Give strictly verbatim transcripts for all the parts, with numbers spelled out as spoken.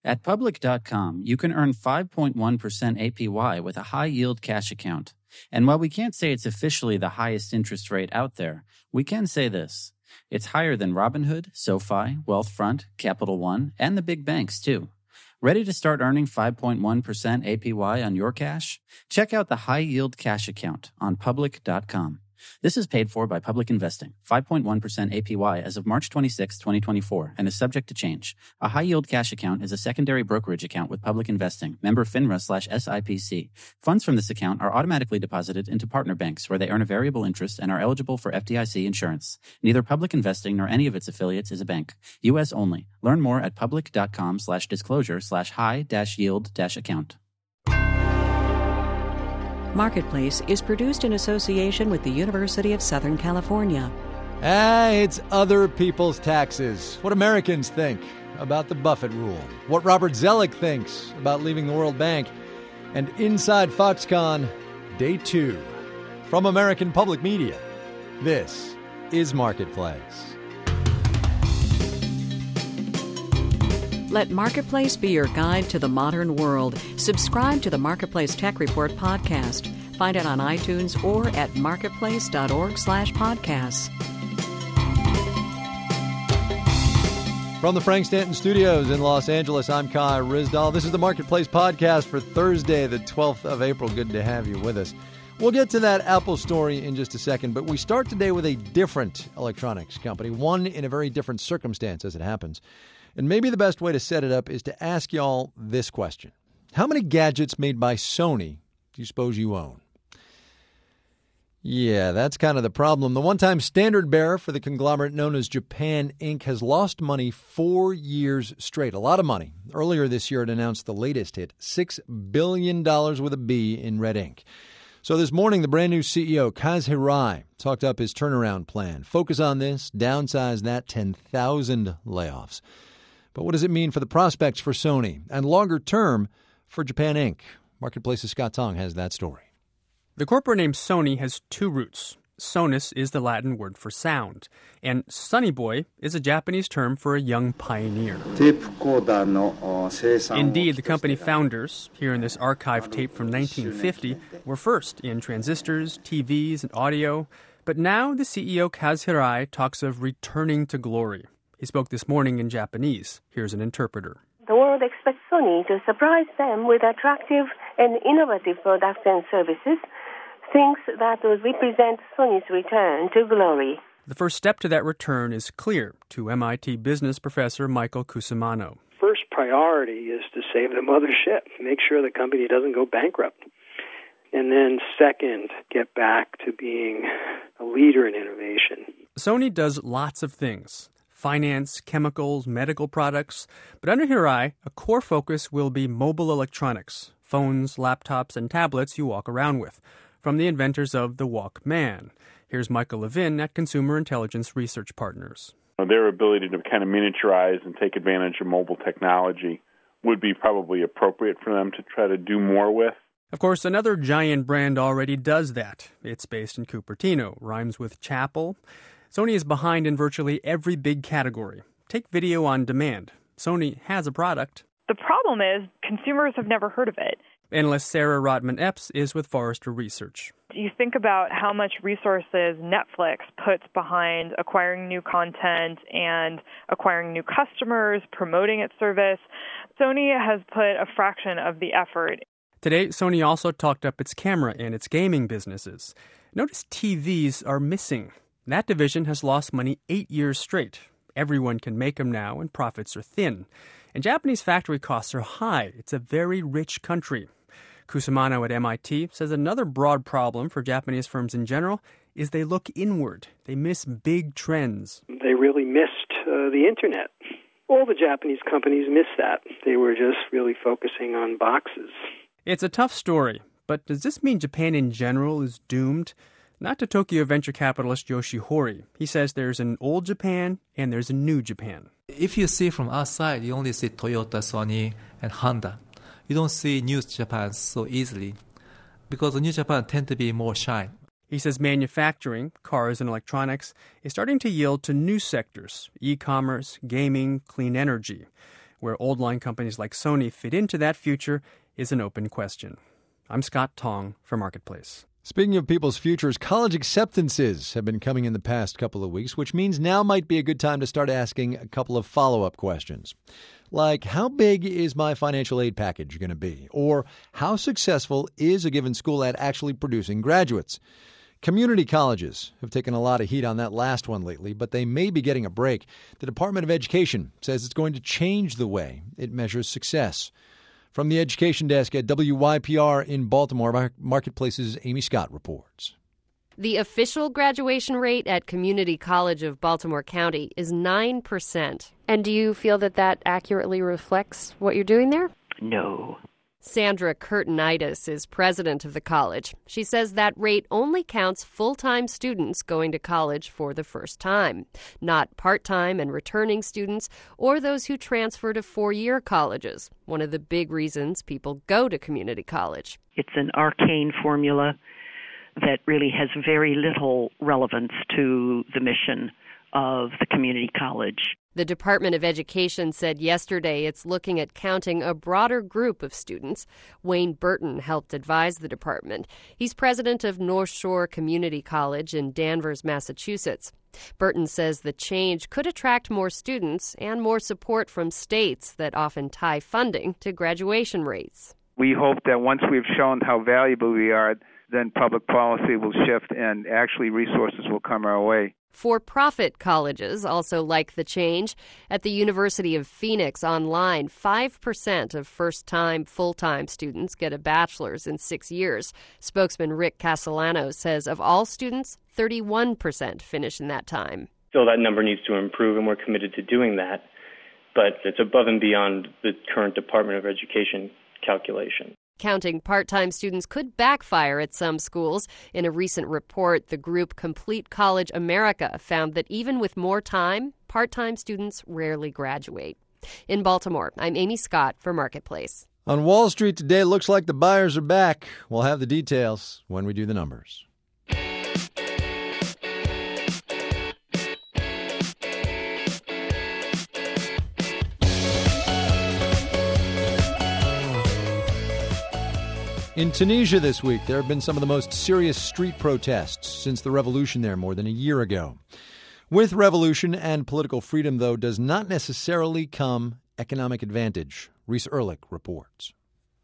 At Public dot com, you can earn five point one percent A P Y with a high-yield cash account. And while we can't say it's officially the highest interest rate out there, we can say this. It's higher than Robinhood, SoFi, Wealthfront, Capital One, and the big banks, too. Ready to start earning five point one percent A P Y on your cash? Check out the high-yield cash account on Public dot com. This is paid for by Public Investing, five point one percent A P Y as of March twenty-sixth, twenty twenty-four, and is subject to change. A high-yield cash account is a secondary brokerage account with Public Investing, member FINRA slash S I P C. Funds from this account are automatically deposited into partner banks where they earn a variable interest and are eligible for F D I C insurance. Neither Public Investing nor any of its affiliates is a bank. U S only. Learn more at Public dot com slash disclosure slash high dash yield dash account. Marketplace is produced in association with the University of Southern California. Ah, it's other people's taxes. What Americans think about the Buffett rule. What Robert Zoellick thinks about leaving the World Bank. And inside Foxconn, day two. From American Public Media, this is Marketplace. Let Marketplace be your guide to the modern world. Subscribe to the Marketplace Tech Report podcast. Find it on iTunes or at marketplace dot org slash podcasts. From the Frank Stanton Studios in Los Angeles, I'm Kai Ryssdal. This is the Marketplace podcast for Thursday, the twelfth of April. Good to have you with us. We'll get to that Apple story in just a second, but we start today with a different electronics company, one in a very different circumstance as it happens. And maybe the best way to set it up is to ask y'all this question. How many gadgets made by Sony do you suppose you own? Yeah, that's kind of the problem. The one-time standard bearer for the conglomerate known as Japan Incorporated has lost money four years straight. A lot of money. Earlier this year, it announced the latest hit, six billion dollars with a B in red ink. So this morning, the brand new C E O, Kaz Hirai, talked up his turnaround plan. Focus on this, downsize that, ten thousand layoffs. But what does it mean for the prospects for Sony and longer term for Japan Incorporated? Marketplace's Scott Tong has that story. The corporate name Sony has two roots. Sonus is the Latin word for sound, and Sonny Boy is a Japanese term for a young pioneer. Indeed, the company founders, here in this archive tape from nineteen fifty, were first in transistors, T Vs, and audio. But now the C E O Kaz Hirai talks of returning to glory. He spoke this morning in Japanese. Here's an interpreter. The world expects Sony to surprise them with attractive and innovative products and services, things that will represent Sony's return to glory. The first step to that return is clear to M I T business professor Michael Cusimano. First priority is to save the mothership, make sure the company doesn't go bankrupt. And then second, get back to being a leader in innovation. Sony does lots of things. Finance, chemicals, medical products. But under Hirai, a core focus will be mobile electronics, phones, laptops, and tablets you walk around with, from the inventors of the Walkman. Here's Michael Levin at Consumer Intelligence Research Partners. Their ability to kind of miniaturize and take advantage of mobile technology would be probably appropriate for them to try to do more with. Of course, another giant brand already does that. It's based in Cupertino, rhymes with chapel. Sony is behind in virtually every big category. Take video on demand. Sony has a product. The problem is consumers have never heard of it. Analyst Sarah Rodman-Epps is with Forrester Research. You think about how much resources Netflix puts behind acquiring new content and acquiring new customers, promoting its service. Sony has put a fraction of the effort. Today, Sony also talked up its camera and its gaming businesses. Notice T Vs are missing. That division has lost money eight years straight. Everyone can make them now, and profits are thin. And Japanese factory costs are high. It's a very rich country. Cusimano at M I T says another broad problem for Japanese firms in general is they look inward. They miss big trends. They really missed uh, the Internet. All the Japanese companies missed that. They were just really focusing on boxes. It's a tough story, but does this mean Japan in general is doomed? Not to Tokyo venture capitalist Yoshi Hori. He says there's an old Japan and there's a new Japan. If you see from outside, you only see Toyota, Sony, and Honda. You don't see New Japan so easily because the New Japan tend to be more shy. He says manufacturing, cars and electronics, is starting to yield to new sectors, e-commerce, gaming, clean energy. Where old line companies like Sony fit into that future is an open question. I'm Scott Tong for Marketplace. Speaking of people's futures, college acceptances have been coming in the past couple of weeks, which means now might be a good time to start asking a couple of follow-up questions. Like, how big is my financial aid package going to be? Or how successful is a given school at actually producing graduates? Community colleges have taken a lot of heat on that last one lately, but they may be getting a break. The Department of Education says it's going to change the way it measures success. From the Education Desk at W Y P R in Baltimore, Marketplace's Amy Scott reports. The official graduation rate at Community College of Baltimore County is nine percent. And do you feel that that accurately reflects what you're doing there? No. Sandra Curtinitis is president of the college. She says that rate only counts full-time students going to college for the first time, not part-time and returning students or those who transfer to four-year colleges, one of the big reasons people go to community college. It's an arcane formula that really has very little relevance to the mission of the community college. The Department of Education said yesterday it's looking at counting a broader group of students. Wayne Burton helped advise the department. He's president of North Shore Community College in Danvers, Massachusetts. Burton says the change could attract more students and more support from states that often tie funding to graduation rates. We hope that once we've shown how valuable we are, then public policy will shift and actually resources will come our way. For-profit colleges also like the change. At the University of Phoenix Online, five percent of first-time, full-time students get a bachelor's in six years. Spokesman Rick Castellano says of all students, thirty-one percent finish in that time. Still, that number needs to improve, and we're committed to doing that. But it's above and beyond the current Department of Education calculation. Counting part-time students could backfire at some schools. In a recent report, the group Complete College America found that even with more time, part-time students rarely graduate. In Baltimore, I'm Amy Scott for Marketplace. On Wall Street today, looks like the buyers are back. We'll have the details when we do the numbers. In Tunisia this week, there have been some of the most serious street protests since the revolution there more than a year ago. With revolution and political freedom, though, does not necessarily come economic advantage. Reese Ehrlich reports.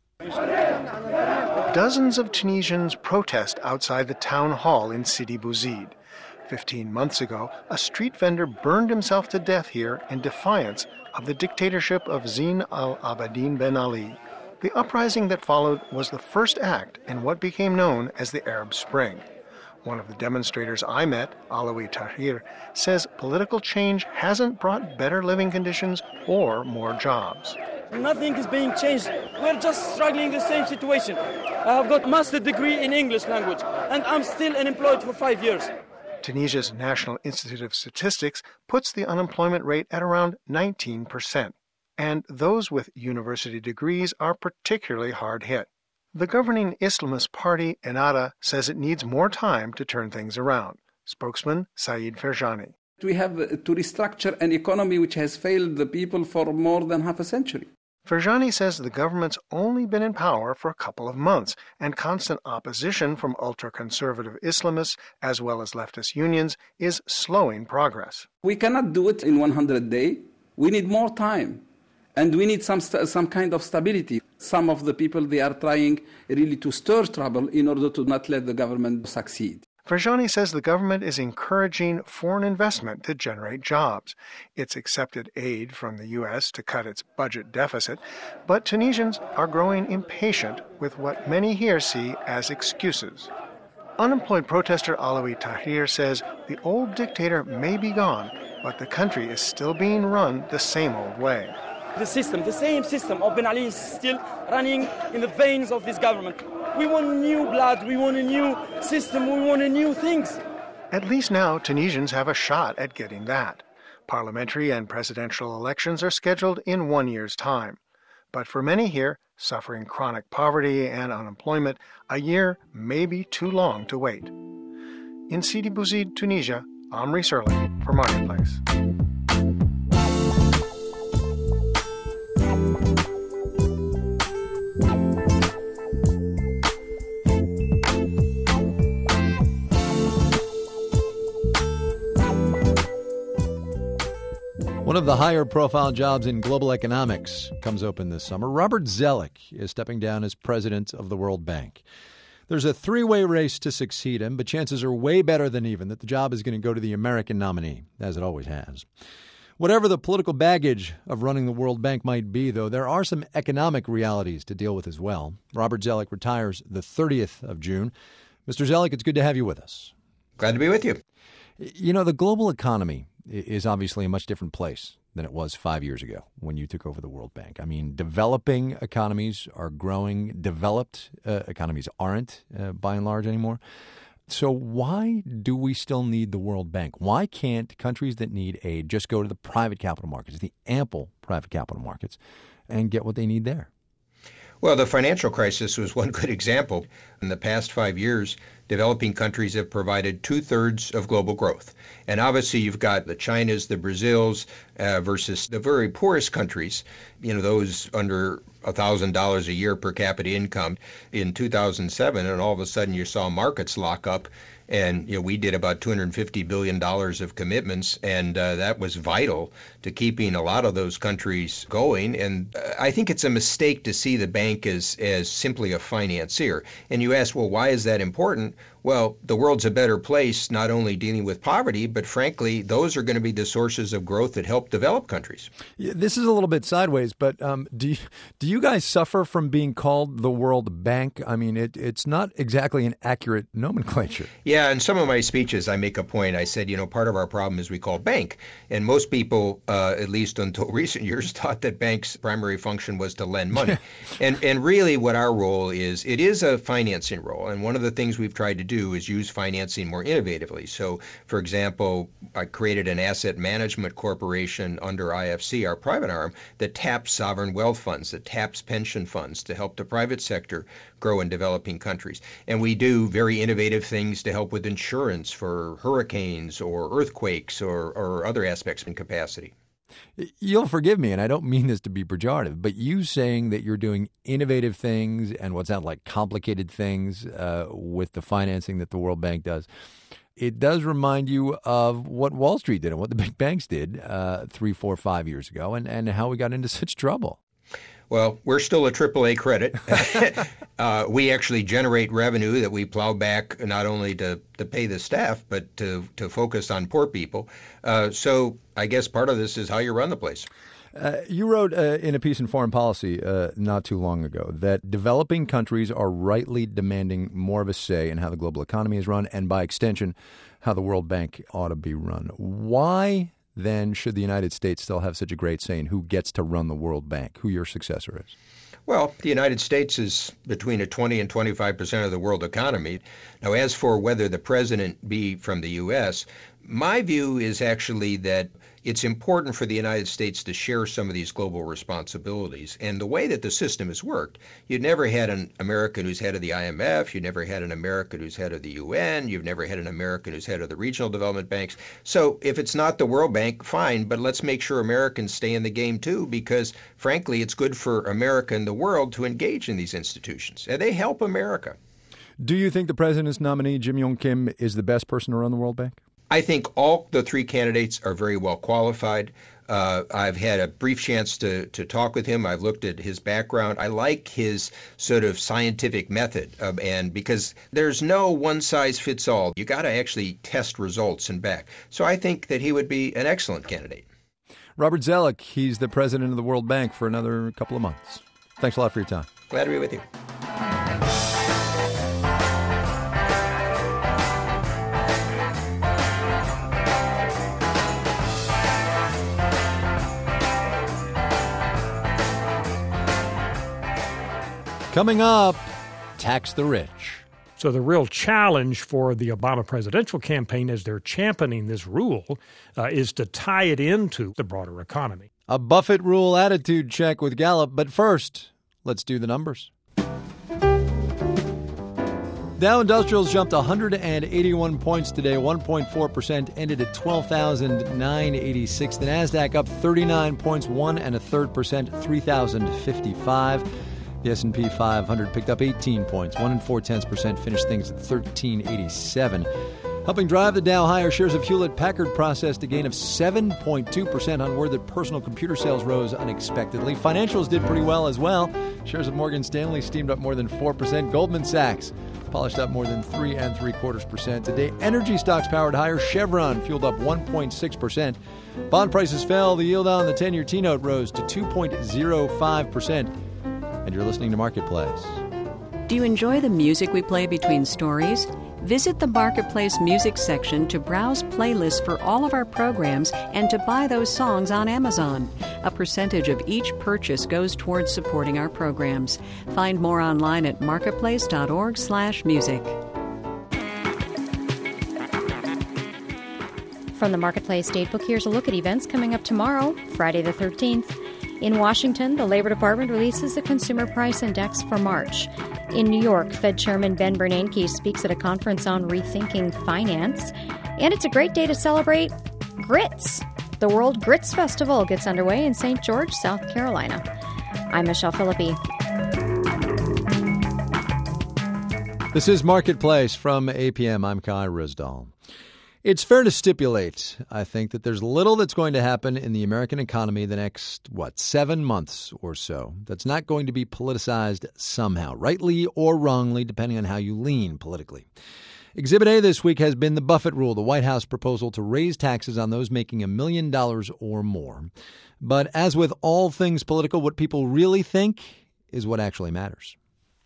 Dozens of Tunisians protest outside the town hall in Sidi Bouzid. Fifteen months ago, a street vendor burned himself to death here in defiance of the dictatorship of Zine al-Abidine Ben Ali. The uprising that followed was the first act in what became known as the Arab Spring. One of the demonstrators I met, Alawi Tahir, says political change hasn't brought better living conditions or more jobs. Nothing is being changed. We're just struggling the same situation. I have got master's degree in English language, and I'm still unemployed for five years. Tunisia's National Institute of Statistics puts the unemployment rate at around nineteen percent. And those with university degrees are particularly hard hit. The governing Islamist party, Ennahda, says it needs more time to turn things around. Spokesman Saeed Ferjani. We have to restructure an economy which has failed the people for more than half a century. Ferjani says the government's only been in power for a couple of months, and constant opposition from ultra-conservative Islamists as well as leftist unions is slowing progress. We cannot do it in one hundred days. We need more time. And we need some st- some kind of stability. Some of the people, they are trying really to stir trouble in order to not let the government succeed. Ferjani says the government is encouraging foreign investment to generate jobs. It's accepted aid from the U S to cut its budget deficit, but Tunisians are growing impatient with what many here see as excuses. Unemployed protester Alawi Tahir says the old dictator may be gone, but the country is still being run the same old way. The system, the same system of Ben Ali is still running in the veins of this government. We want new blood, we want a new system, we want a new things. At least now, Tunisians have a shot at getting that. Parliamentary and presidential elections are scheduled in one year's time. But for many here, suffering chronic poverty and unemployment, a year may be too long to wait. In Sidi Bouzid, Tunisia, I'm Reese Ehrlich for Marketplace. One of the higher-profile jobs in global economics comes open this summer. Robert Zoellick is stepping down as president of the World Bank. There's a three-way race to succeed him, but chances are way better than even that the job is going to go to the American nominee, as it always has. Whatever the political baggage of running the World Bank might be, though, there are some economic realities to deal with as well. Robert Zoellick retires the thirtieth of June. Mister Zoellick, it's good to have you with us. Glad to be with you. You know, the global economy is obviously a much different place than it was five years ago when you took over the World Bank. I mean, developing economies are growing. Developed uh, economies aren't, uh, by and large, anymore. So why do we still need the World Bank? Why can't countries that need aid just go to the private capital markets, the ample private capital markets, and get what they need there? Well, the financial crisis was one good example. In the past five years, developing countries have provided two-thirds of global growth. And obviously, you've got the Chinas, the Brazils, uh, versus the very poorest countries, you know, those under one thousand dollars a year per capita income in two thousand seven. And all of a sudden, you saw markets lock up. And, you know, we did about two hundred fifty billion dollars of commitments, and uh, that was vital to keeping a lot of those countries going. And uh, I think it's a mistake to see the bank as, as simply a financier. And you ask, well, why is that important? Well, the world's a better place, not only dealing with poverty, but frankly, those are going to be the sources of growth that help develop countries. Yeah, this is a little bit sideways, but um, do you, do you guys suffer from being called the World Bank? I mean, it, it's not exactly an accurate nomenclature. Yeah, in some of my speeches, I make a point. I said, you know, part of our problem is we call bank. And most people, uh, at least until recent years, thought that bank's primary function was to lend money. and and really what our role is, it is a financing role. And one of the things we've tried to do is use financing more innovatively. So, for example, I created an asset management corporation under I F C, our private arm, that taps sovereign wealth funds, that taps pension funds to help the private sector grow in developing countries. And we do very innovative things to help with insurance for hurricanes or earthquakes or, or other aspects of capacity. You'll forgive me, and I don't mean this to be pejorative, but you saying that you're doing innovative things and what sound like complicated things uh, with the financing that the World Bank does, it does remind you of what Wall Street did and what the big banks did uh, three, four, five years ago, and, and how we got into such trouble. Well, we're still a triple A credit. uh, we actually generate revenue that we plow back not only to, to pay the staff, but to, to focus on poor people. Uh, so I guess part of this is how you run the place. Uh, you wrote uh, in a piece in Foreign Policy uh, not too long ago that developing countries are rightly demanding more of a say in how the global economy is run and, by extension, how the World Bank ought to be run. Why then should the United States still have such a great say in who gets to run the World Bank, who your successor is? Well, the United States is between a twenty and twenty-five percent of the world economy. Now, as for whether the president be from the U S, my view is actually that it's important for the United States to share some of these global responsibilities. And the way that the system has worked, you've never had an American who's head of the I M F, you've never had an American who's head of the U N, you've never had an American who's head of the regional development banks. So if it's not the World Bank, fine, but let's make sure Americans stay in the game too, because frankly, it's good for America and the world to engage in these institutions, and they help America. Do you think the president's nominee, Jim Yong Kim, is the best person to run the World Bank? I think all the three candidates are very well qualified. Uh, I've had a brief chance to, to talk with him. I've looked at his background. I like his sort of scientific method, uh, and because there's no one size fits all. You got to actually test results and back. So I think that he would be an excellent candidate. Robert Zoellick, he's the president of the World Bank for another couple of months. Thanks a lot for your time. Glad to be with you. Coming up, tax the rich. So the real challenge for the Obama presidential campaign as they're championing this rule uh, is to tie it into the broader economy. A Buffett rule attitude check with Gallup. But first, let's do the numbers. Dow Industrials jumped one hundred eighty-one points today, one point four percent, ended at twelve thousand nine hundred eighty-six. The NASDAQ up thirty-nine points, one and a third percent, three thousand fifty-five. The S and P five hundred picked up eighteen points, one and four tenths percent, finished things at thirteen eighty-seven. Helping drive the Dow higher, shares of Hewlett-Packard processed a gain of seven point two percent on word that personal computer sales rose unexpectedly. Financials did pretty well as well. Shares of Morgan Stanley steamed up more than four percent. Goldman Sachs polished up more than three and three quarters percent. Today, energy stocks powered higher. Chevron fueled up one point six percent. Bond prices fell. The yield on the ten-year T-note rose to two point oh five percent. And you're listening to Marketplace. Do you enjoy the music we play between stories? Visit the Marketplace music section to browse playlists for all of our programs and to buy those songs on Amazon. A percentage of each purchase goes towards supporting our programs. Find more online at marketplace.org slash music. From the Marketplace Datebook, here's a look at events coming up tomorrow, Friday the thirteenth. In Washington, the Labor Department releases the Consumer Price Index for March. In New York, Fed Chairman Ben Bernanke speaks at a conference on rethinking finance. And it's a great day to celebrate grits. The World Grits Festival gets underway in Saint George, South Carolina. I'm Michelle Philippi. This is Marketplace from A P M. I'm Kai Rizdal. It's fair to stipulate, I think, that there's little that's going to happen in the American economy the next, what, seven months or so that's not going to be politicized somehow, rightly or wrongly, depending on how you lean politically. Exhibit A this week has been the Buffett rule, the White House proposal to raise taxes on those making a million dollars or more. But as with all things political, what people really think is what actually matters.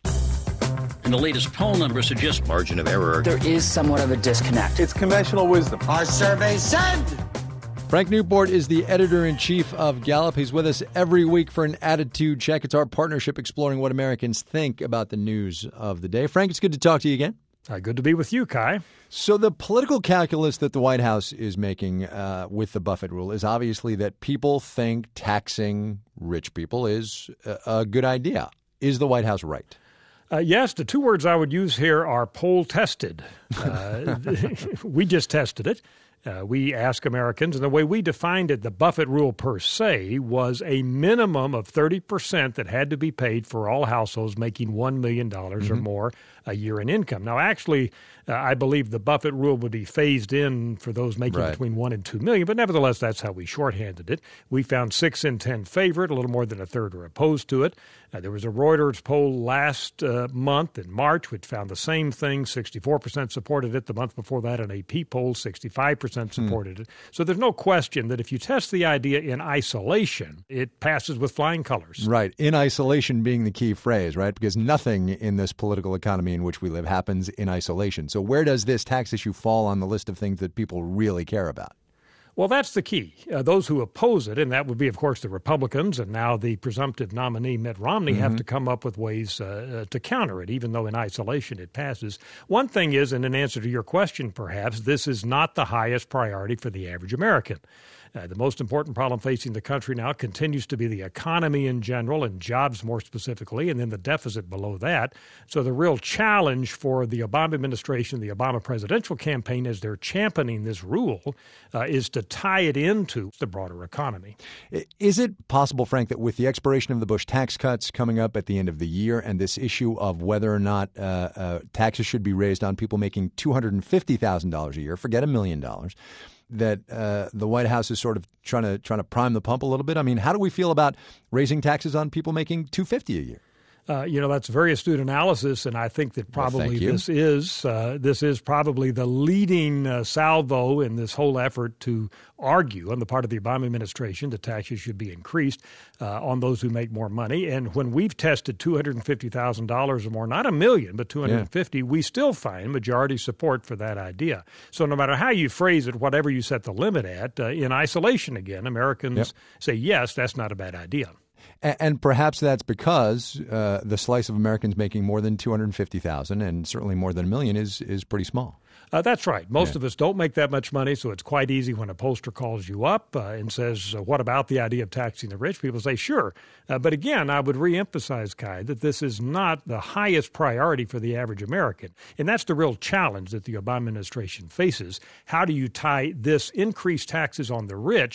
And the latest poll numbers suggest margin of error. There is somewhat of a disconnect. It's conventional wisdom. Our survey said. Frank Newport is the editor-in-chief of Gallup. He's with us every week for an attitude check. It's our partnership exploring what Americans think about the news of the day. Frank, it's good to talk to you again. Uh, good to be with you, Kai. So the political calculus that the White House is making uh, with the Buffett rule is obviously that people think taxing rich people is a, a good idea. Is the White House right? Uh, yes, the two words I would use here are poll tested. Uh, we just tested it. Uh, we ask Americans, and the way we defined it, the Buffett rule per se, was a minimum of thirty percent that had to be paid for all households making one million dollars mm-hmm. or more a year in income. Now, actually, uh, I believe the Buffett rule would be phased in for those making right. between one and two million, but nevertheless, that's how we shorthanded it. We found six in ten favor it, a little more than a third are opposed to it. Uh, there was a Reuters poll last uh, month in March which found the same thing. sixty-four percent supported it. The month before that, an A P poll, sixty-five percent supported hmm. it. So there's no question that if you test the idea in isolation, it passes with flying colors. Right. In isolation being the key phrase, right? Because nothing in this political economy in which we live happens in isolation. So where does this tax issue fall on the list of things that people really care about? Well, that's the key. Uh, those who oppose it, and that would be, of course, the Republicans, and now the presumptive nominee Mitt Romney, mm-hmm. have to come up with ways uh, uh, to counter it, even though in isolation it passes. One thing is, and in answer to your question, perhaps, this is not the highest priority for the average American. Uh, the most important problem facing the country now continues to be the economy in general and jobs more specifically, and then the deficit below that. So the real challenge for the Obama administration, the Obama presidential campaign, as they're championing this rule, uh, is to tie it into the broader economy. Is it possible, Frank, that with the expiration of the Bush tax cuts coming up at the end of the year and this issue of whether or not uh, uh, taxes should be raised on people making two hundred fifty thousand dollars a year, forget a million dollars, that uh, the White House is sort of trying to trying to prime the pump a little bit? I mean, how do we feel about raising taxes on people making two hundred fifty thousand dollars a year? Uh, you know, that's very astute analysis, and I think that probably well, this is uh, this is probably the leading uh, salvo in this whole effort to argue on the part of the Obama administration that taxes should be increased uh, on those who make more money. And when we've tested two hundred fifty thousand dollars or more, not a million, but two hundred fifty, yeah. we still find majority support for that idea. So no matter how you phrase it, whatever you set the limit at, uh, in isolation again, Americans yep. say, yes, that's not a bad idea. And perhaps that's because uh, the slice of Americans making more than two hundred fifty thousand dollars and certainly more than a million is is pretty small. Uh, that's right. Most yeah. of us don't make that much money, so it's quite easy when a pollster calls you up uh, and says, uh, what about the idea of taxing the rich? People say, sure. Uh, but again, I would reemphasize, Kai, that this is not the highest priority for the average American. And that's the real challenge that the Obama administration faces. How do you tie this increased taxes on the rich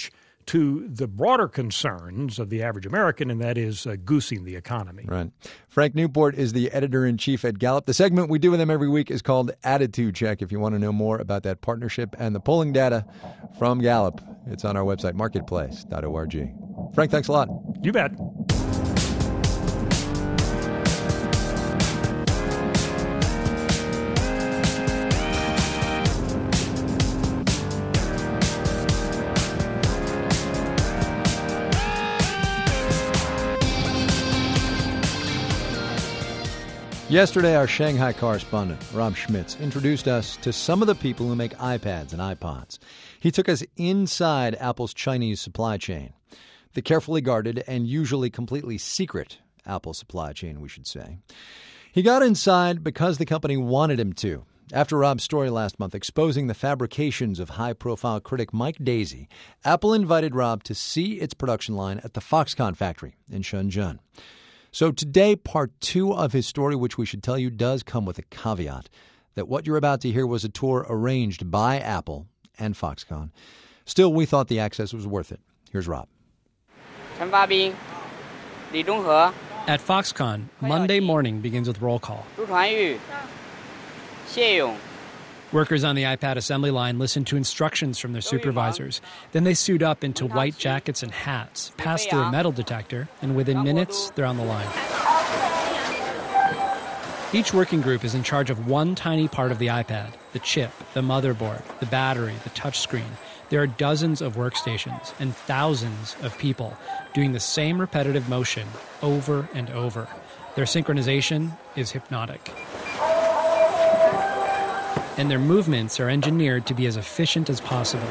to the broader concerns of the average American, and that is uh, goosing the economy. Right. Frank Newport is the editor-in-chief at Gallup. The segment we do with him every week is called Attitude Check. If you want to know more about that partnership and the polling data from Gallup, it's on our website, marketplace dot org. Frank, thanks a lot. You bet. Yesterday, our Shanghai correspondent, Rob Schmitz, introduced us to some of the people who make iPads and iPods. He took us inside Apple's Chinese supply chain, the carefully guarded and usually completely secret Apple supply chain, we should say. He got inside because the company wanted him to. After Rob's story last month exposing the fabrications of high-profile critic Mike Daisey, Apple invited Rob to see its production line at the Foxconn factory in Shenzhen. So today, part two of his story, which we should tell you does come with a caveat, that what you're about to hear was a tour arranged by Apple and Foxconn. Still, we thought the access was worth it. Here's Rob. At Foxconn, Monday morning begins with roll call. Workers on the iPad assembly line listen to instructions from their supervisors. Then they suit up into white jackets and hats, pass through a metal detector, and within minutes, they're on the line. Each working group is in charge of one tiny part of the iPad, the chip, the motherboard, the battery, the touchscreen. There are dozens of workstations and thousands of people doing the same repetitive motion over and over. Their synchronization is hypnotic. And their movements are engineered to be as efficient as possible.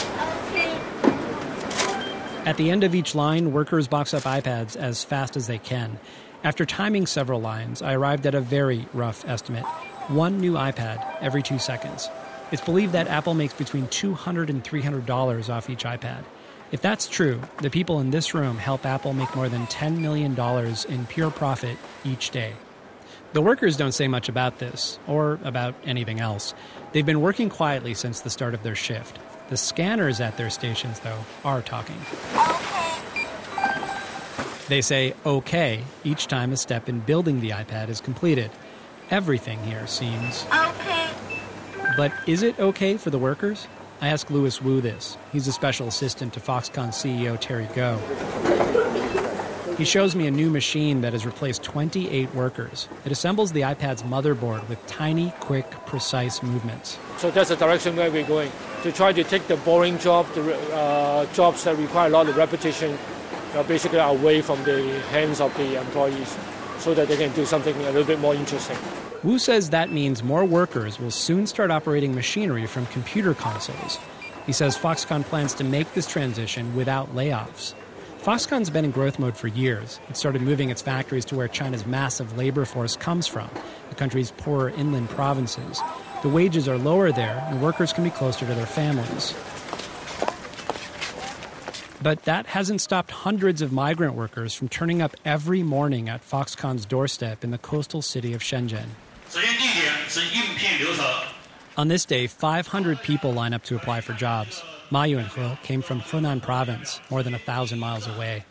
At the end of each line, workers box up iPads as fast as they can. After timing several lines, I arrived at a very rough estimate. One new iPad every two seconds. It's believed that Apple makes between two hundred dollars and three hundred dollars off each iPad. If that's true, the people in this room help Apple make more than ten million dollars in pure profit each day. The workers don't say much about this, or about anything else. They've been working quietly since the start of their shift. The scanners at their stations, though, are talking. They say okay each time a step in building the iPad is completed. Everything here seems okay. But is it okay for the workers? I asked Louis Wu this. He's a special assistant to Foxconn C E O Terry Gou. He shows me a new machine that has replaced twenty-eight workers. It assembles the iPad's motherboard with tiny, quick, precise movements. So that's the direction where we're going, to try to take the boring job, the uh, jobs that require a lot of repetition, uh, basically away from the hands of the employees so that they can do something a little bit more interesting. Wu says that means more workers will soon start operating machinery from computer consoles. He says Foxconn plans to make this transition without layoffs. Foxconn's been in growth mode for years. It started moving its factories to where China's massive labor force comes from, the country's poorer inland provinces. The wages are lower there, and workers can be closer to their families. But that hasn't stopped hundreds of migrant workers from turning up every morning at Foxconn's doorstep in the coastal city of Shenzhen. On this day, five hundred people line up to apply for jobs. Ma Yunhe came from Henan province, more than a thousand miles away.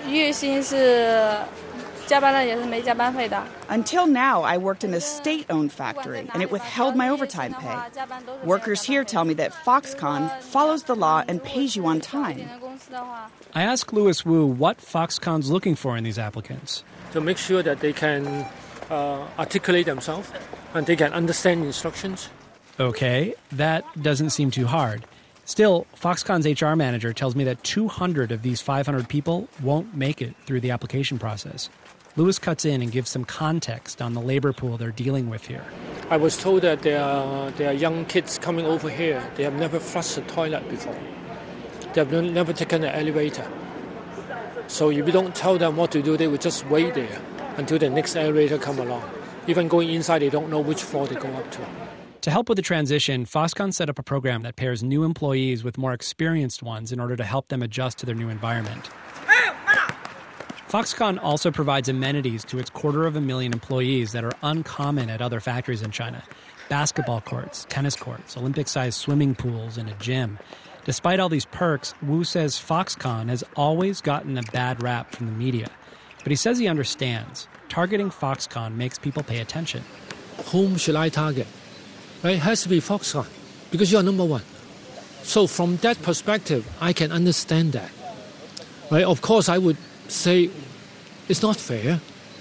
Until now, I worked in a state-owned factory, and it withheld my overtime pay. Workers here tell me that Foxconn follows the law and pays you on time. I asked Louis Wu what Foxconn's looking for in these applicants. To make sure that they can uh, articulate themselves and they can understand instructions. Okay, that doesn't seem too hard. Still, Foxconn's H R manager tells me that two hundred of these five hundred people won't make it through the application process. Louis cuts in and gives some context on the labor pool they're dealing with here. I was told that there are, there are young kids coming over here. They have never flushed a toilet before. They have never taken an elevator. So if you don't tell them what to do, they will just wait there until the next elevator come along. Even going inside, they don't know which floor they go up to. To help with the transition, Foxconn set up a program that pairs new employees with more experienced ones in order to help them adjust to their new environment. Foxconn also provides amenities to its quarter of a million employees that are uncommon at other factories in China. Basketball courts, tennis courts, Olympic-sized swimming pools, and a gym. Despite all these perks, Wu says Foxconn has always gotten a bad rap from the media. But he says he understands. Targeting Foxconn makes people pay attention. Whom should I target? Right? It has to be Foxconn, because you are number one. So from that perspective, I can understand that. Right? Of course, I would say it's not fair.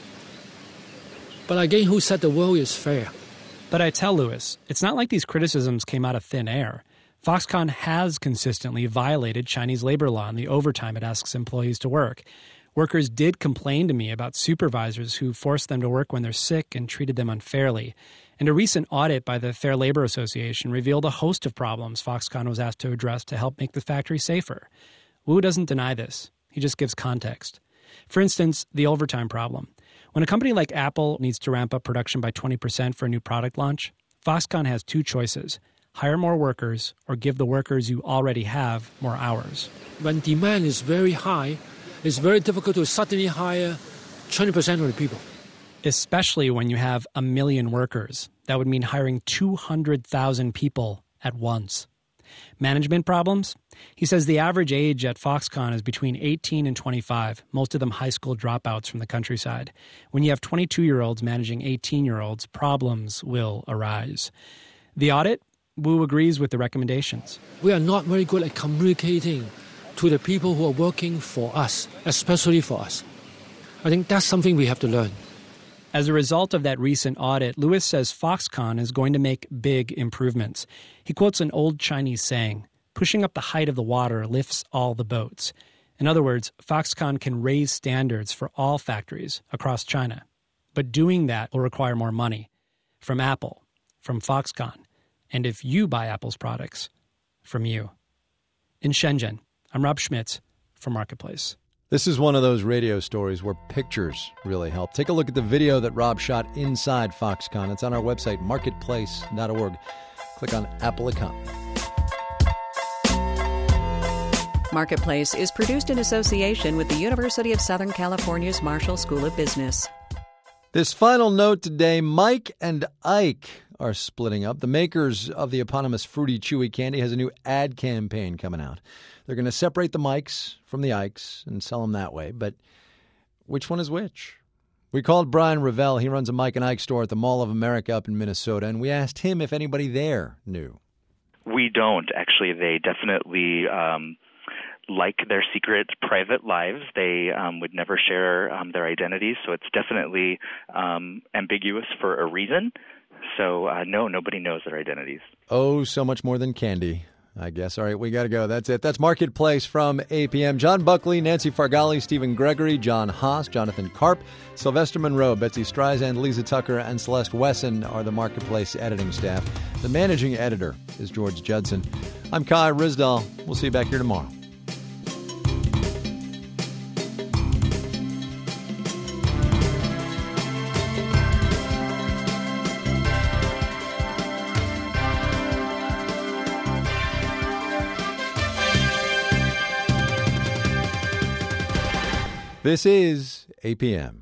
But again, who said the world is fair? But I tell Lewis, it's not like these criticisms came out of thin air. Foxconn has consistently violated Chinese labor law and the overtime it asks employees to work. Workers did complain to me about supervisors who forced them to work when they're sick and treated them unfairly. And a recent audit by the Fair Labor Association revealed a host of problems Foxconn was asked to address to help make the factory safer. Wu doesn't deny this. He just gives context. For instance, the overtime problem. When a company like Apple needs to ramp up production by twenty percent for a new product launch, Foxconn has two choices: hire more workers or give the workers you already have more hours. When demand is very high, it's very difficult to suddenly hire twenty percent of the people. Especially when you have a million workers. That would mean hiring two hundred thousand people at once. Management problems? He says the average age at Foxconn is between eighteen and twenty-five, most of them high school dropouts from the countryside. When you have twenty-two-year-olds managing eighteen-year-olds, problems will arise. The audit? Wu agrees with the recommendations. We are not very good at communicating to the people who are working for us, especially for us. I think that's something we have to learn. As a result of that recent audit, Lewis says Foxconn is going to make big improvements. He quotes an old Chinese saying, "Pushing up the height of the water lifts all the boats." In other words, Foxconn can raise standards for all factories across China. But doing that will require more money from Apple, from Foxconn, and if you buy Apple's products, from you. In Shenzhen, I'm Rob Schmitz for Marketplace. This is one of those radio stories where pictures really help. Take a look at the video that Rob shot inside Foxconn. It's on our website, marketplace dot org. Click on Apple account. Marketplace is produced in association with the University of Southern California's Marshall School of Business. This final note today, Mike and Ike are splitting up. The makers of the eponymous Fruity Chewy candy has a new ad campaign coming out. They're going to separate the Mikes from the Ikes and sell them that way. But which one is which? We called Brian Revell. He runs a Mike and Ike store at the Mall of America up in Minnesota, and we asked him if anybody there knew. We don't, actually. They definitely um, like their secret private lives. They um, would never share um, their identities, so it's definitely um, ambiguous for a reason. So, uh, no, nobody knows their identities. Oh, so much more than candy, I guess. All right, we got to go. That's it. That's Marketplace from A P M. John Buckley, Nancy Fargali, Stephen Gregory, John Haas, Jonathan Karp, Sylvester Monroe, Betsy Streisand, Lisa Tucker, and Celeste Wesson are the Marketplace editing staff. The managing editor is George Judson. I'm Kai Risdall. We'll see you back here tomorrow. This is A P M.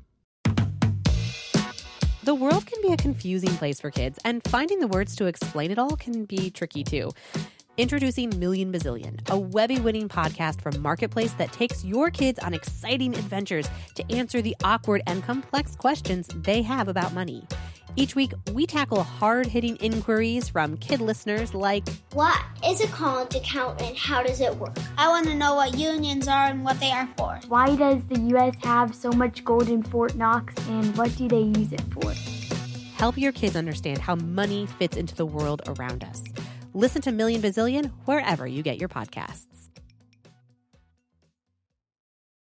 The world can be a confusing place for kids, and finding the words to explain it all can be tricky too. Introducing Million Bazillion, a Webby-winning podcast from Marketplace that takes your kids on exciting adventures to answer the awkward and complex questions they have about money. Each week, we tackle hard-hitting inquiries from kid listeners like, what is a college account and how does it work? I want to know what unions are and what they are for. Why does the U S have so much gold in Fort Knox and what do they use it for? Help your kids understand how money fits into the world around us. Listen to Million Bazillion wherever you get your podcasts.